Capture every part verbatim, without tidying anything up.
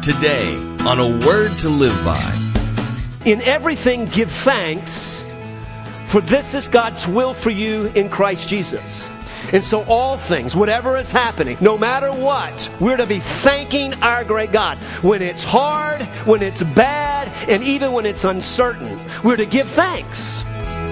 Today, on A Word to Live By. In everything, give thanks, for this is God's will for you in Christ Jesus. And so all things, whatever is happening, no matter what, we're to be thanking our great God. When it's hard, when it's bad, and even when it's uncertain, we're to give thanks.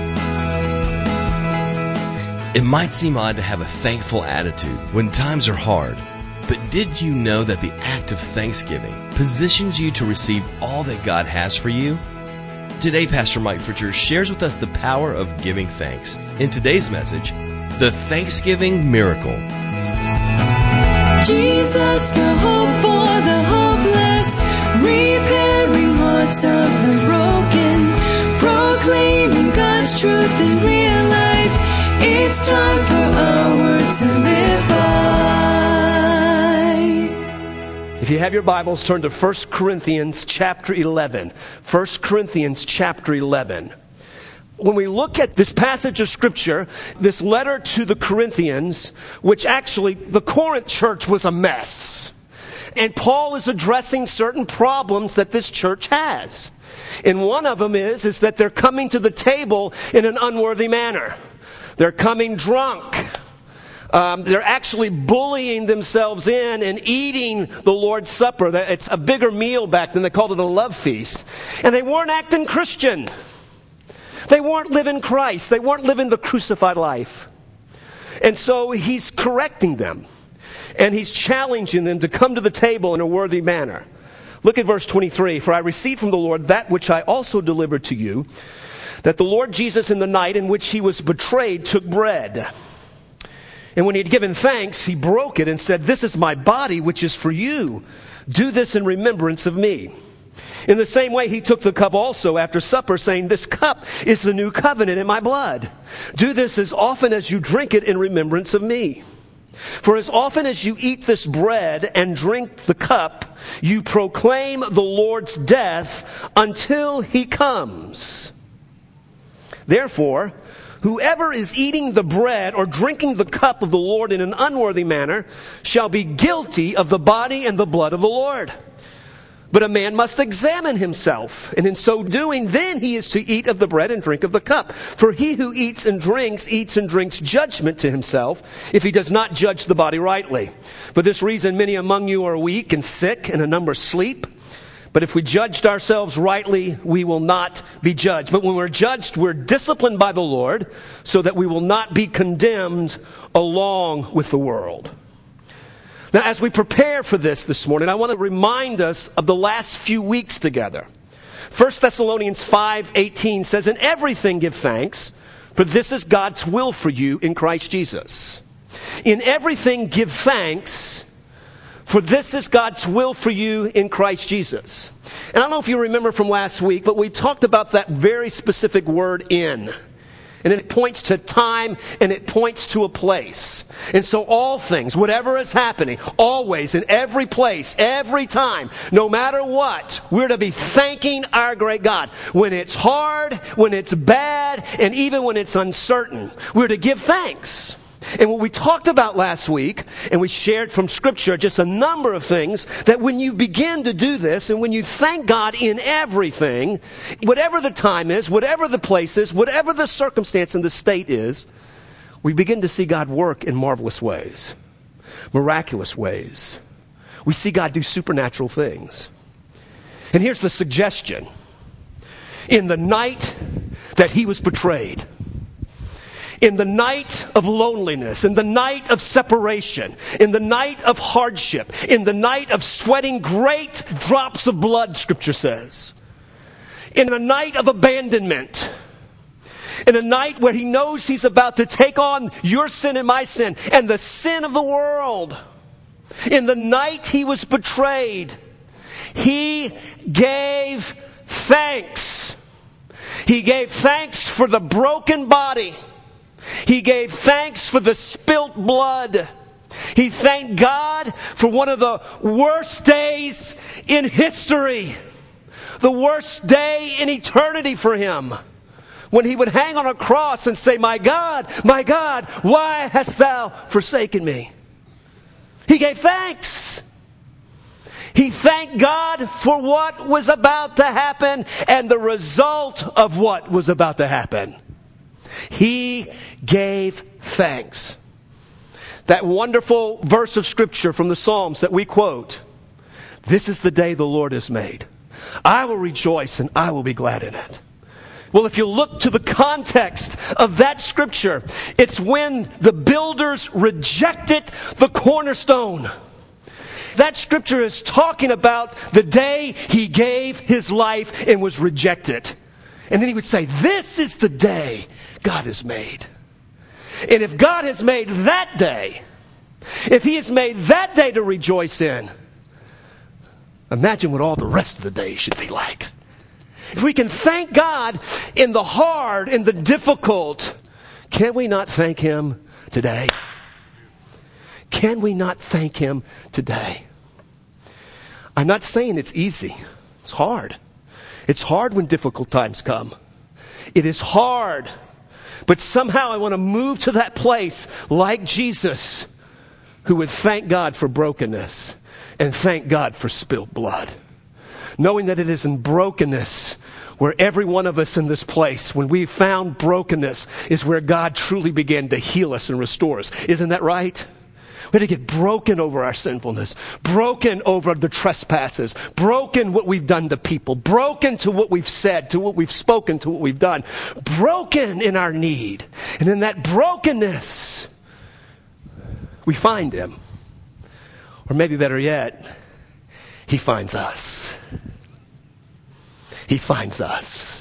It might seem odd to have a thankful attitude when times are hard, but did you know that the act of thanksgiving positions you to receive all that God has for you? Today, Pastor Mike Fritcher shares with us the power of giving thanks. In today's message, the Thanksgiving Miracle. Jesus, the hope for the hopeless, repairing hearts of the broken, proclaiming God's truth in real life. It's time for our word to live by. If you have your Bibles, turn to First Corinthians chapter eleven. First Corinthians chapter eleven. When we look at this passage of Scripture, this letter to the Corinthians, which actually the Corinth church was a mess. And Paul is addressing certain problems that this church has. And one of them is, is that they're coming to the table in an unworthy manner. They're coming drunk. Um, they're actually bullying themselves in and eating the Lord's Supper. It's a bigger meal back then. They called it a love feast. And they weren't acting Christian. They weren't living Christ. They weren't living the crucified life. And so he's correcting them. And he's challenging them to come to the table in a worthy manner. Look at verse twenty-three. For I received from the Lord that which I also delivered to you, that the Lord Jesus in the night in which he was betrayed took bread. And when he had given thanks, he broke it and said, "This is my body, which is for you. Do this in remembrance of me." In the same way, he took the cup also after supper, saying, "This cup is the new covenant in my blood. Do this as often as you drink it in remembrance of me. For as often as you eat this bread and drink the cup, you proclaim the Lord's death until he comes. Therefore, whoever is eating the bread or drinking the cup of the Lord in an unworthy manner shall be guilty of the body and the blood of the Lord. But a man must examine himself, and in so doing, then he is to eat of the bread and drink of the cup. For he who eats and drinks, eats and drinks judgment to himself, if he does not judge the body rightly. For this reason, many among you are weak and sick, and a number sleep. But if we judged ourselves rightly, we will not be judged. But when we're judged, we're disciplined by the Lord, so that we will not be condemned along with the world." Now, as we prepare for this this morning, I want to remind us of the last few weeks together. First Thessalonians five eighteen says, "In everything give thanks, for this is God's will for you in Christ Jesus." In everything give thanks, for this is God's will for you in Christ Jesus. And I don't know if you remember from last week, but we talked about that very specific word, "in." And it points to time, and it points to a place. And so all things, whatever is happening, always, in every place, every time, no matter what, we're to be thanking our great God. When it's hard, when it's bad, and even when it's uncertain, we're to give thanks. And what we talked about last week, and we shared from Scripture just a number of things, that when you begin to do this, and when you thank God in everything, whatever the time is, whatever the place is, whatever the circumstance and the state is, we begin to see God work in marvelous ways, miraculous ways. We see God do supernatural things. And here's the suggestion. In the night that he was betrayed, in the night of loneliness, in the night of separation, in the night of hardship, in the night of sweating great drops of blood, Scripture says, in a night of abandonment, in a night where he knows he's about to take on your sin and my sin and the sin of the world, in the night he was betrayed, he gave thanks. He gave thanks for the broken body. He gave thanks for the spilt blood. He thanked God for one of the worst days in history. The worst day in eternity for him. When he would hang on a cross and say, "My God, my God, why hast thou forsaken me?" He gave thanks. He thanked God for what was about to happen and the result of what was about to happen. He gave thanks. That wonderful verse of Scripture from the Psalms that we quote, "This is the day the Lord has made. I will rejoice and I will be glad in it." Well, if you look to the context of that Scripture, it's when the builders rejected the cornerstone. That Scripture is talking about the day He gave His life and was rejected. And then He would say, "This is the day God has made." And if God has made that day, if He has made that day to rejoice in, imagine what all the rest of the days should be like. If we can thank God in the hard, in the difficult, can we not thank Him today? Can we not thank Him today? I'm not saying it's easy. It's hard. It's hard when difficult times come. It is hard. But somehow I want to move to that place like Jesus, who would thank God for brokenness and thank God for spilled blood. Knowing that it is in brokenness where every one of us in this place, when we found brokenness, is where God truly began to heal us and restore us. Isn't that right? We had to get broken over our sinfulness, broken over the trespasses, broken what we've done to people, broken to what we've said, to what we've spoken, to what we've done, broken in our need. And in that brokenness, we find Him. Or maybe better yet, He finds us. He finds us.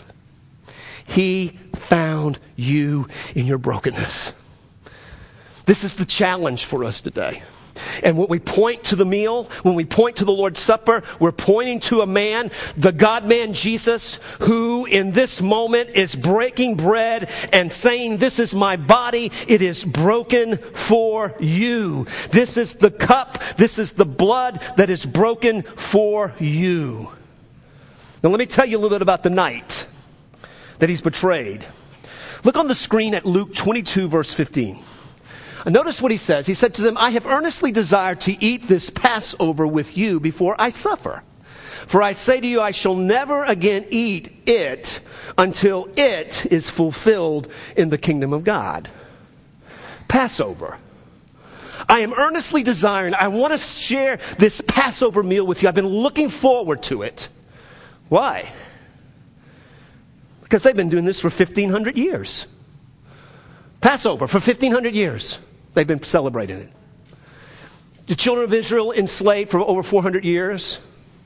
He found you in your brokenness. This is the challenge for us today. And when we point to the meal, when we point to the Lord's Supper, we're pointing to a man, the God-man Jesus, who in this moment is breaking bread and saying, "This is my body. It is broken for you. This is the cup. This is the blood that is broken for you." Now let me tell you a little bit about the night that He's betrayed. Look on the screen at Luke twenty-two, verse fifteen. Notice what He says. He said to them, "I have earnestly desired to eat this Passover with you before I suffer. For I say to you, I shall never again eat it until it is fulfilled in the kingdom of God." Passover. I am earnestly desiring, I want to share this Passover meal with you. I've been looking forward to it. Why? Because they've been doing this for fifteen hundred years. Passover for fifteen hundred years. They've been celebrating it. The children of Israel enslaved for over four hundred years.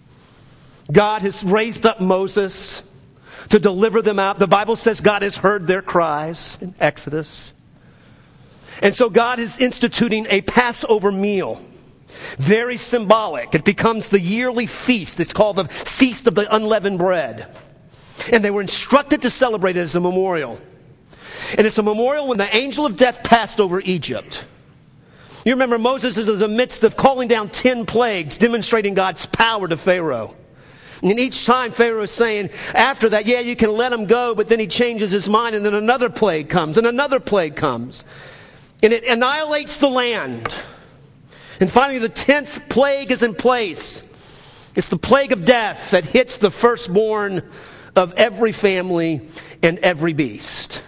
God has raised up Moses to deliver them out. The Bible says God has heard their cries in Exodus. And so God is instituting a Passover meal. Very symbolic. It becomes the yearly feast. It's called the Feast of the Unleavened Bread. And they were instructed to celebrate it as a memorial. And it's a memorial when the angel of death passed over Egypt. You remember Moses is in the midst of calling down ten plagues, demonstrating God's power to Pharaoh. And each time Pharaoh is saying, after that, yeah, you can let him go, but then he changes his mind, and then another plague comes, and another plague comes. And it annihilates the land. And finally, the tenth plague is in place. It's the plague of death that hits the firstborn of every family and every beast.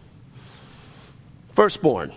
Firstborn.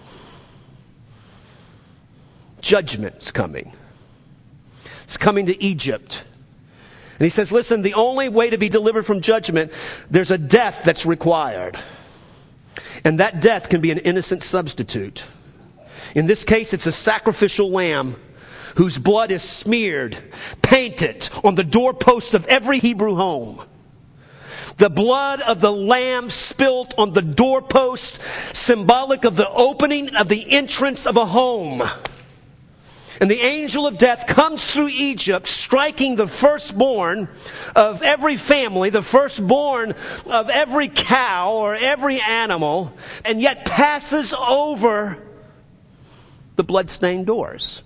Judgment's coming. It's coming to Egypt. And he says, listen, the only way to be delivered from judgment, there's a death that's required. And that death can be an innocent substitute. In this case, it's a sacrificial lamb whose blood is smeared, painted on the doorposts of every Hebrew home. The blood of the lamb spilt on the doorpost, symbolic of the opening of the entrance of a home. And the angel of death comes through Egypt, striking the firstborn of every family, the firstborn of every cow or every animal, and yet passes over the blood-stained doors.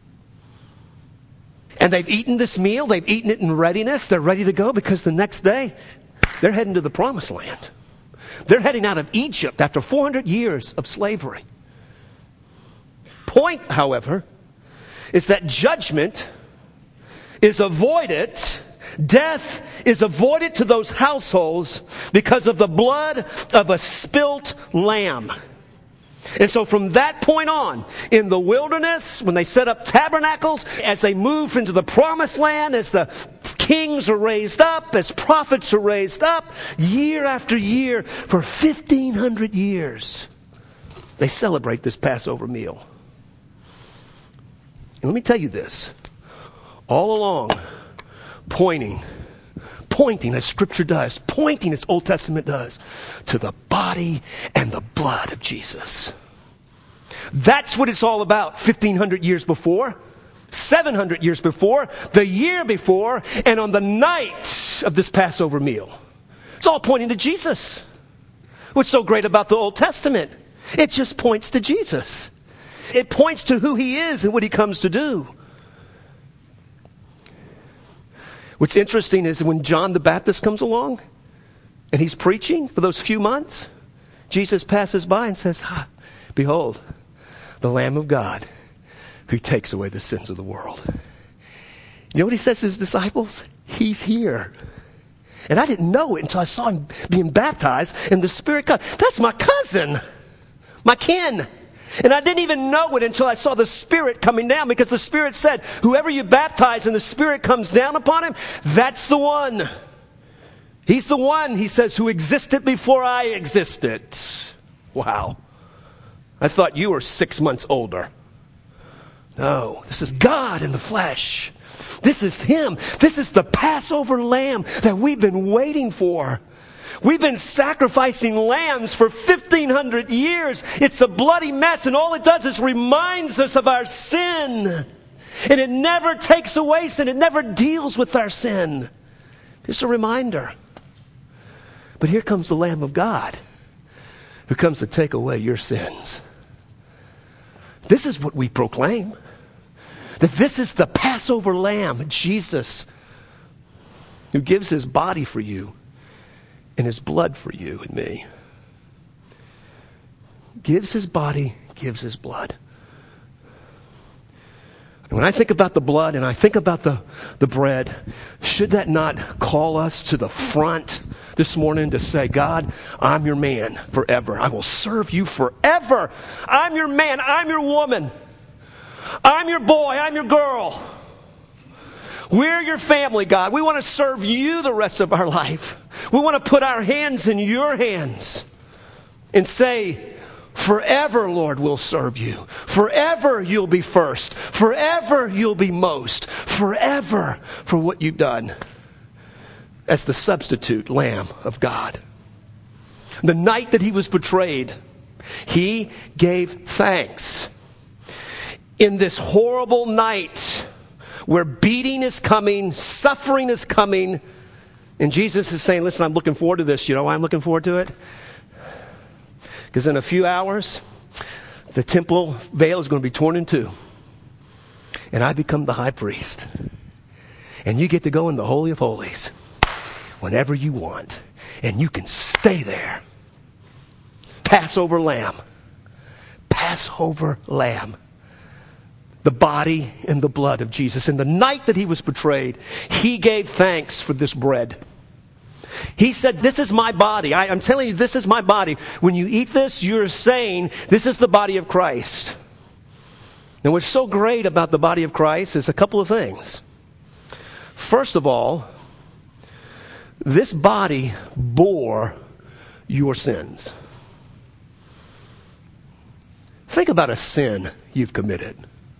And they've eaten this meal, they've eaten it in readiness, they're ready to go because the next day they're heading to the promised land. They're heading out of Egypt after four hundred years of slavery. Point, however, is that judgment is avoided, death is avoided to those households because of the blood of a spilt lamb. And so from that point on, in the wilderness, when they set up tabernacles, as they move into the promised land, as the kings are raised up, as prophets are raised up, year after year, for fifteen hundred years, they celebrate this Passover meal. And let me tell you this, all along, pointing, pointing as Scripture does, pointing as Old Testament does, to the body and the blood of Jesus. That's what it's all about fifteen hundred years before, seven hundred years before, the year before, and on the night of this Passover meal. It's all pointing to Jesus. What's so great about the Old Testament? It just points to Jesus. It points to who he is and what he comes to do. What's interesting is when John the Baptist comes along and he's preaching for those few months, Jesus passes by and says, ah, behold, the Lamb of God who takes away the sins of the world. You know what he says to his disciples? He's here. And I didn't know it until I saw him being baptized and the Spirit come. That's my cousin, my kin. And I didn't even know it until I saw the Spirit coming down, because the Spirit said, whoever you baptize and the Spirit comes down upon him, that's the one. He's the one, he says, who existed before I existed. Wow. I thought you were six months older. No, this is God in the flesh. This is him. This is the Passover lamb that we've been waiting for. We've been sacrificing lambs for fifteen hundred years. It's a bloody mess, and all it does is reminds us of our sin. And it never takes away sin. It never deals with our sin. Just a reminder. But here comes the Lamb of God who comes to take away your sins. This is what we proclaim. That this is the Passover lamb, Jesus, who gives his body for you and his blood for you and me. Gives his body, gives his blood. And when I think about the blood and I think about the, the bread, should that not call us to the front this morning to say, God, I'm your man forever. I will serve you forever. I'm your man. I'm your woman. I'm your boy. I'm your girl. We're your family, God. We want to serve you the rest of our life. We want to put our hands in your hands and say, forever, Lord, we'll serve you. Forever you'll be first. Forever you'll be most. Forever for what you've done as the substitute Lamb of God. The night that he was betrayed, he gave thanks. In this horrible night where beating is coming, suffering is coming, and Jesus is saying, listen, I'm looking forward to this. You know why I'm looking forward to it? Because in a few hours, the temple veil is going to be torn in two. And I become the high priest. And you get to go in the Holy of Holies whenever you want. And you can stay there. Passover lamb. Passover lamb. The body and the blood of Jesus. And the night that he was betrayed, he gave thanks for this bread. He said, this is my body. I, I'm telling you, this is my body. When you eat this, you're saying, this is the body of Christ. Now, what's so great about the body of Christ is a couple of things. First of all, this body bore your sins. Think about a sin you've committed.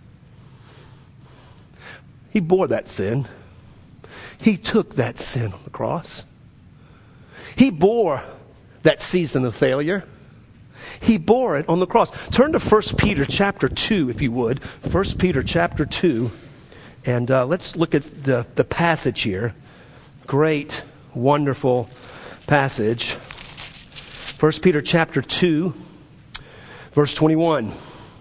He bore that sin. He took that sin on the cross. He bore that season of failure. He bore it on the cross. Turn to First Peter chapter two, if you would. First Peter chapter two. And uh, let's look at the, the passage here. Great, wonderful passage. First Peter chapter two, verse twenty-one.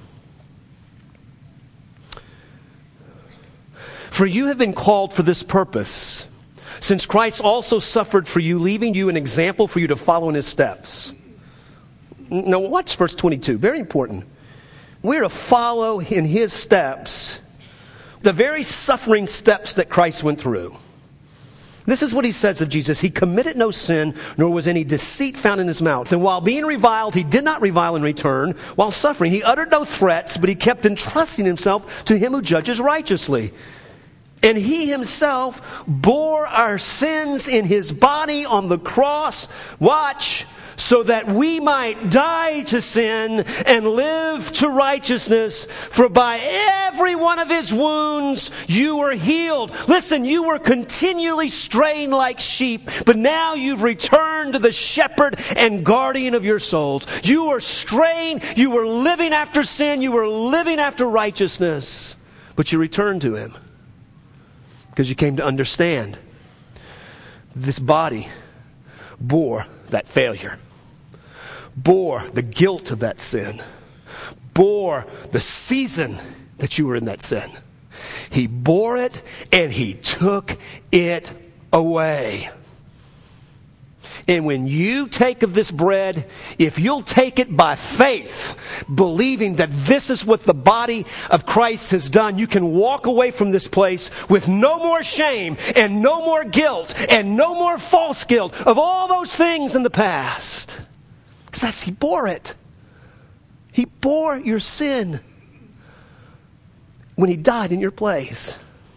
For you have been called for this purpose, since Christ also suffered for you, leaving you an example for you to follow in his steps. Now watch verse twenty-two, very important. We're to follow in his steps the very suffering steps that Christ went through. This is what he says of Jesus. He committed no sin, nor was any deceit found in his mouth. And while being reviled, he did not revile in return. While suffering, he uttered no threats, but he kept entrusting himself to him who judges righteously. And he himself bore our sins in his body on the cross. Watch. So that we might die to sin and live to righteousness. For by every one of his wounds you were healed. Listen, you were continually straying like sheep, but now you've returned to the shepherd and guardian of your souls. You were straying, you were living after sin, you were living after righteousness, but you returned to him because you came to understand this body bore that failure, bore the guilt of that sin, bore the season that you were in that sin. He bore it and he took it away. And when you take of this bread, if you'll take it by faith, believing that this is what the body of Christ has done, you can walk away from this place with no more shame and no more guilt and no more false guilt of all those things in the past. Because that's, he bore it. He bore your sin when he died in your place.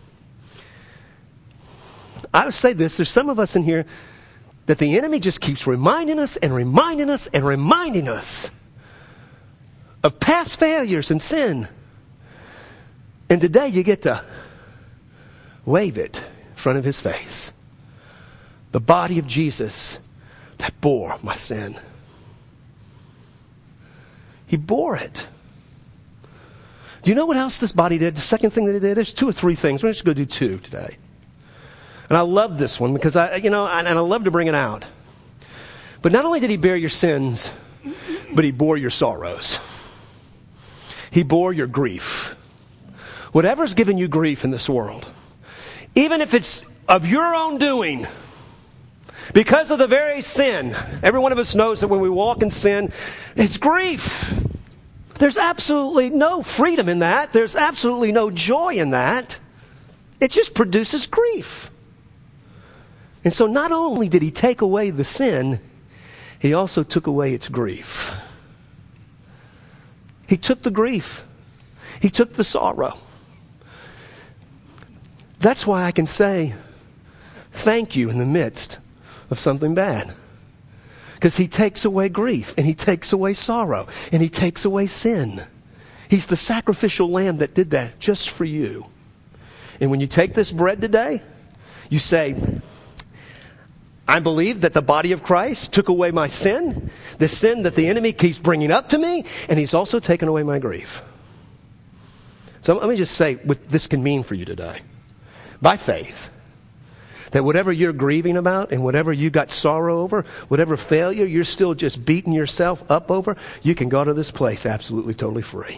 I would say this, there's some of us in here that the enemy just keeps reminding us and reminding us and reminding us of past failures and sin. And today you get to wave it in front of his face. The body of Jesus that bore my sin. He bore it. Do you know what else this body did? The second thing that it did? There's two or three things. We're just going to do two today. And I love this one because I, you know, and I love to bring it out. But not only did he bear your sins, but he bore your sorrows. He bore your grief. Whatever's given you grief in this world, even if it's of your own doing, because of the very sin, every one of us knows that when we walk in sin, it's grief. There's absolutely no freedom in that. There's absolutely no joy in that. It just produces grief. And so not only did he take away the sin, he also took away its grief. He took the grief. He took the sorrow. That's why I can say thank you in the midst of something bad. Because he takes away grief, and he takes away sorrow, and he takes away sin. He's the sacrificial lamb that did that just for you. And when you take this bread today, you say, I believe that the body of Christ took away my sin, the sin that the enemy keeps bringing up to me, and he's also taken away my grief. So let me just say what this can mean for you today. By faith, that whatever you're grieving about and whatever you got sorrow over, whatever failure you're still just beating yourself up over, you can go to this place absolutely, totally free.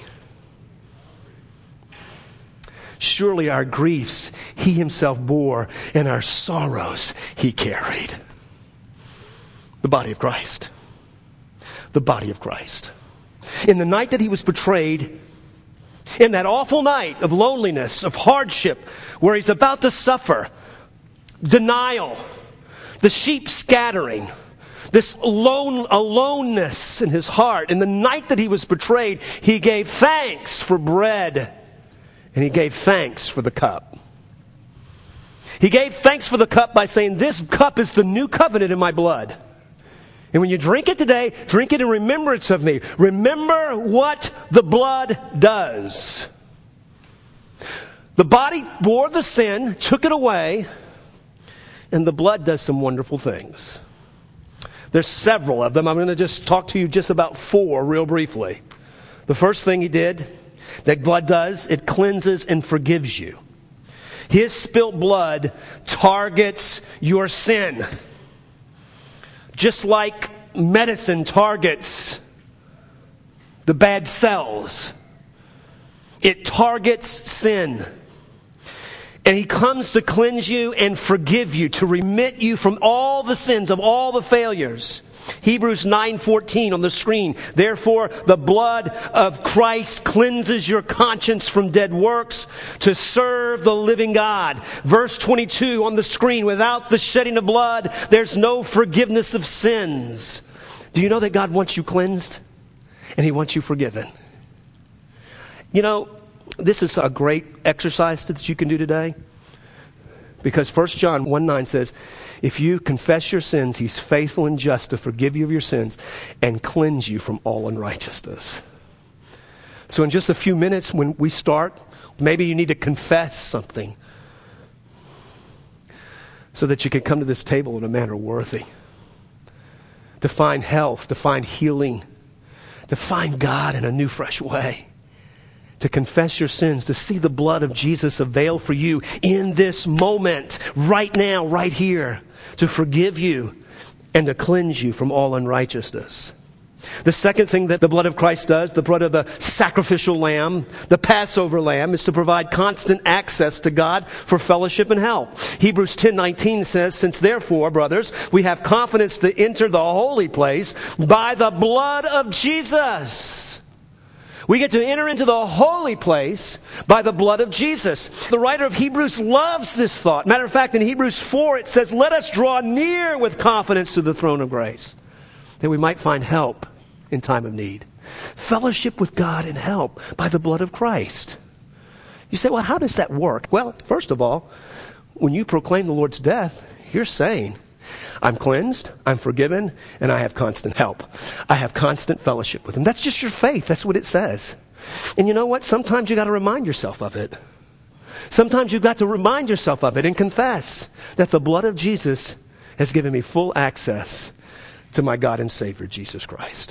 Surely our griefs he himself bore, and our sorrows he carried. The body of Christ. The body of Christ. In the night that he was betrayed, in that awful night of loneliness, of hardship, where he's about to suffer denial, the sheep scattering, this lone, aloneness in his heart. In the night that he was betrayed, he gave thanks for bread. And he gave thanks for the cup. He gave thanks for the cup by saying, this cup is the new covenant in my blood. And when you drink it today, drink it in remembrance of me. Remember what the blood does. The body bore the sin, took it away, and the blood does some wonderful things. There's several of them. I'm going to just talk to you just about four real briefly. The first thing he did that blood does, it cleanses and forgives you. His spilt blood targets your sin. Just like medicine targets the bad cells. It targets sin. And he comes to cleanse you and forgive you, to remit you from all the sins of all the failures. Hebrews nine fourteen on the screen. Therefore, the blood of Christ cleanses your conscience from dead works to serve the living God. Verse twenty-two on the screen. Without the shedding of blood, there's no forgiveness of sins. Do you know that God wants you cleansed? And He wants you forgiven. You know, this is a great exercise that you can do today. Because First John one nine says, if you confess your sins, He's faithful and just to forgive you of your sins and cleanse you from all unrighteousness. So in just a few minutes when we start, maybe you need to confess something so that you can come to this table in a manner worthy. To find health, to find healing, to find God in a new, fresh way. To confess your sins, to see the blood of Jesus avail for you in this moment, right now, right here, to forgive you and to cleanse you from all unrighteousness. The second thing that the blood of Christ does, the blood of the sacrificial lamb, the Passover lamb, is to provide constant access to God for fellowship and help. Hebrews ten nineteen says, since therefore, brothers, we have confidence to enter the holy place by the blood of Jesus. We get to enter into the holy place by the blood of Jesus. The writer of Hebrews loves this thought. Matter of fact, in Hebrews four it says, let us draw near with confidence to the throne of grace, that we might find help in time of need. Fellowship with God and help by the blood of Christ. You say, well, how does that work? Well, first of all, when you proclaim the Lord's death, you're saying, I'm cleansed, I'm forgiven, and I have constant help. I have constant fellowship with Him. That's just your faith. That's what it says. And you know what? Sometimes you got to remind yourself of it. Sometimes you've got to remind yourself of it and confess that the blood of Jesus has given me full access to my God and Savior, Jesus Christ.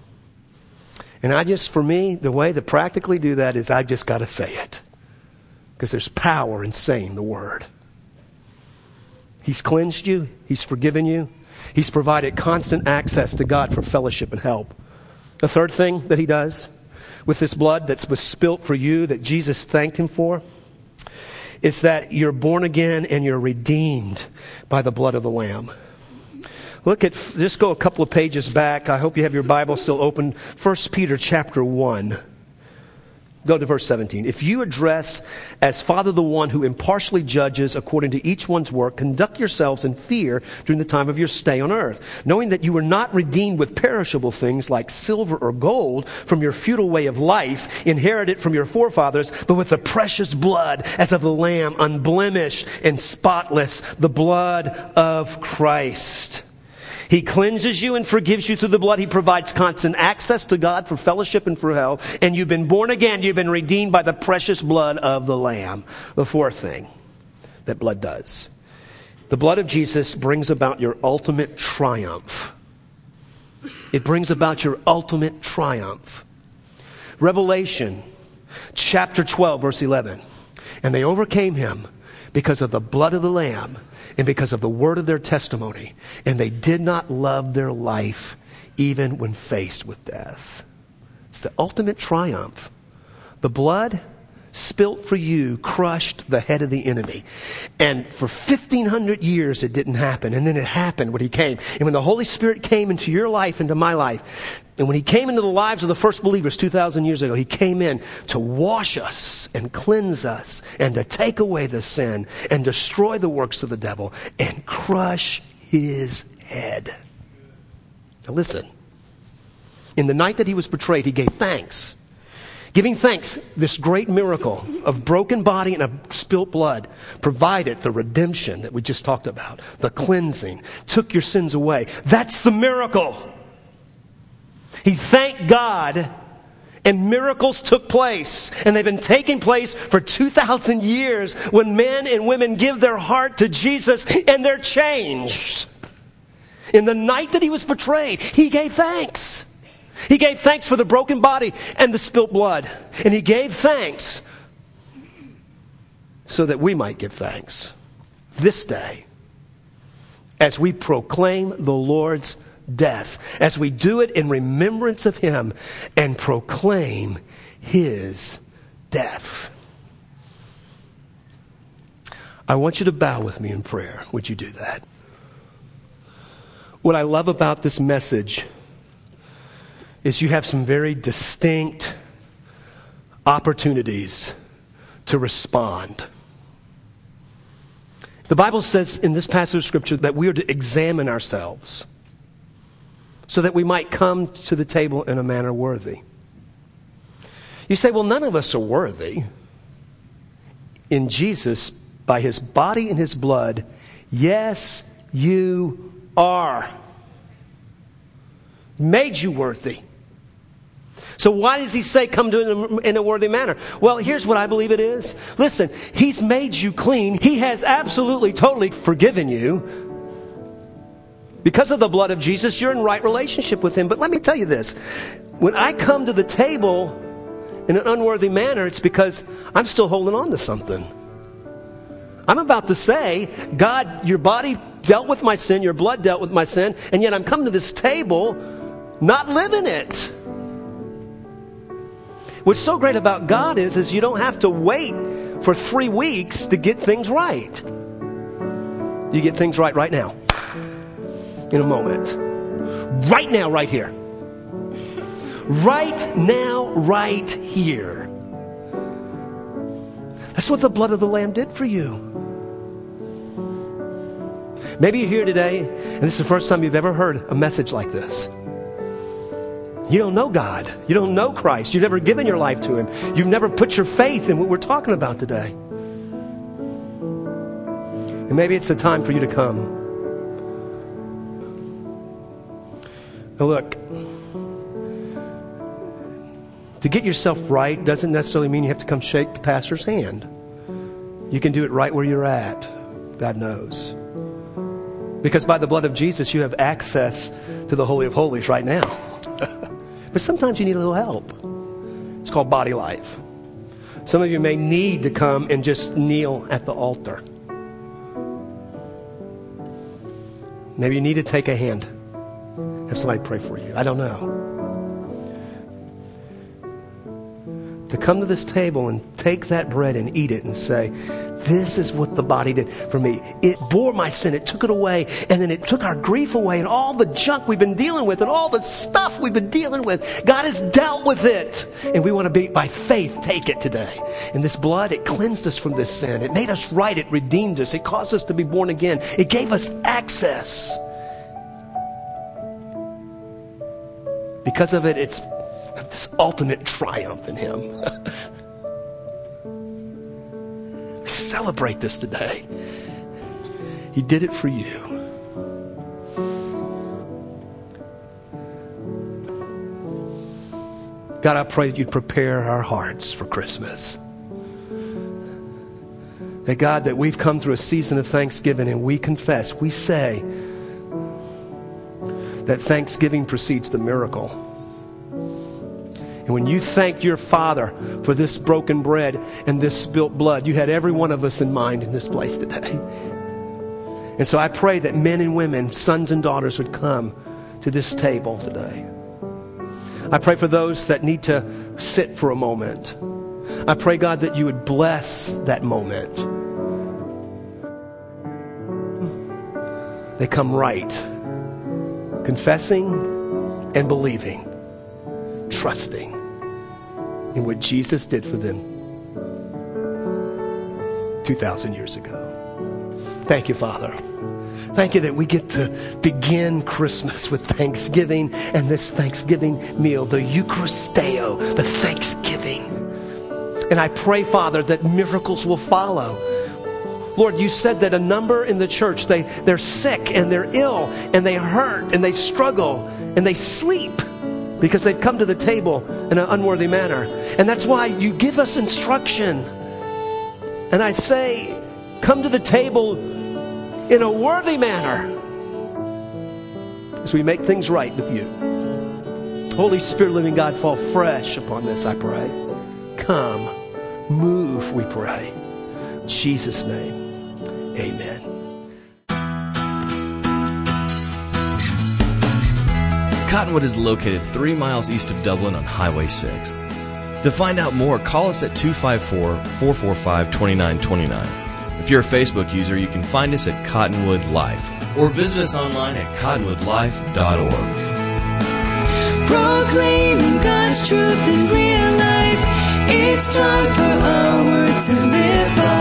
And I just, for me, the way to practically do that is I've just got to say it. Because there's power in saying the word. He's cleansed you. He's forgiven you. He's provided constant access to God for fellowship and help. The third thing that He does with this blood that was spilt for you, that Jesus thanked Him for, is that you're born again and you're redeemed by the blood of the Lamb. Look at, just go a couple of pages back. I hope you have your Bible still open. First Peter chapter one. Go to verse seventeen. If you address as Father the one who impartially judges according to each one's work, conduct yourselves in fear during the time of your stay on earth, knowing that you were not redeemed with perishable things like silver or gold from your futile way of life, inherited from your forefathers, but with the precious blood as of the Lamb, unblemished and spotless, the blood of Christ. He cleanses you and forgives you through the blood. He provides constant access to God for fellowship and for hell. And you've been born again. You've been redeemed by the precious blood of the Lamb. The fourth thing that blood does. The blood of Jesus brings about your ultimate triumph. It brings about your ultimate triumph. Revelation chapter twelve, verse eleven. And they overcame Him because of the blood of the Lamb and because of the word of their testimony. And they did not love their life even when faced with death. It's the ultimate triumph. The blood spilt for you crushed the head of the enemy. And for fifteen hundred years it didn't happen. And then it happened when He came. And when the Holy Spirit came into your life, into my life, and when He came into the lives of the first believers two thousand years ago, He came in to wash us and cleanse us and to take away the sin and destroy the works of the devil and crush his head. Now listen. In the night that He was betrayed, He gave thanks. Giving thanks, this great miracle of broken body and of spilt blood provided the redemption that we just talked about. The cleansing. Took your sins away. That's the miracle. He thanked God, and miracles took place. And they've been taking place for two thousand years when men and women give their heart to Jesus and they're changed. In the night that He was betrayed, He gave thanks. He gave thanks for the broken body and the spilt blood. And He gave thanks so that we might give thanks this day as we proclaim the Lord's death, as we do it in remembrance of Him and proclaim His death. I want you to bow with me in prayer. Would you do that? What I love about this message is you have some very distinct opportunities to respond. The Bible says in this passage of Scripture that we are to examine ourselves so that we might come to the table in a manner worthy. You say, well, none of us are worthy. In Jesus, by His body and His blood, yes, you are. Made you worthy. So why does He say come to Him in a worthy manner? Well, here's what I believe it is. Listen, He's made you clean. He has absolutely, totally forgiven you. Because of the blood of Jesus, you're in right relationship with Him. But let me tell you this. When I come to the table in an unworthy manner, it's because I'm still holding on to something. I'm about to say, God, your body dealt with my sin, your blood dealt with my sin, and yet I'm coming to this table not living it. What's so great about God is, is you don't have to wait for three weeks to get things right. You get things right right now. In a moment. Right now, right here. Right now, right here. That's what the blood of the Lamb did for you. Maybe you're here today, and this is the first time you've ever heard a message like this. You don't know God. You don't know Christ. You've never given your life to Him. You've never put your faith in what we're talking about today. And maybe it's the time for you to come. Now look, to get yourself right doesn't necessarily mean you have to come shake the pastor's hand. You can do it right where you're at. God knows. Because by the blood of Jesus, you have access to the Holy of Holies right now. But sometimes you need a little help. It's called body life. Some of you may need to come and just kneel at the altar. Maybe you need to take a hand. Have somebody pray for you. I don't know. To come to this table and take that bread and eat it and say, this is what the body did for me. It bore my sin. It took it away. And then it took our grief away and all the junk we've been dealing with and all the stuff we've been dealing with. God has dealt with it. And we want to be, by faith, take it today. And this blood, it cleansed us from this sin. It made us right. It redeemed us. It caused us to be born again. It gave us access. Because of it, it's this ultimate triumph in Him. We celebrate this today. He did it for you. God, I pray that you'd prepare our hearts for Christmas. That God, that we've come through a season of Thanksgiving and we confess, we say that Thanksgiving precedes the miracle. And when you thank your Father for this broken bread and this spilt blood, you had every one of us in mind in this place today. And so I pray that men and women, sons and daughters would come to this table today. I pray for those that need to sit for a moment. I pray, God, that you would bless that moment. They come right, confessing and believing, trusting in what Jesus did for them two thousand years ago. Thank you, Father. Thank you that we get to begin Christmas with Thanksgiving and this Thanksgiving meal, the Eucharisteo, the Thanksgiving. And I pray, Father, that miracles will follow. Lord, you said that a number in the church, they, they're sick and they're ill and they hurt and they struggle and they sleep because they've come to the table in an unworthy manner. And that's why you give us instruction. And I say, come to the table in a worthy manner as we make things right with you. Holy Spirit, living God, fall fresh upon this, I pray. Come, move, we pray. In Jesus' name. Amen. Cottonwood is located three miles east of Dublin on Highway six. To find out more, call us at two five four, four four five, two nine two nine. If If you're a Facebook user, you can find us at Cottonwood Life or visit us online at cottonwood life dot org. Proclaiming God's truth in real life. It's time for our word to live by.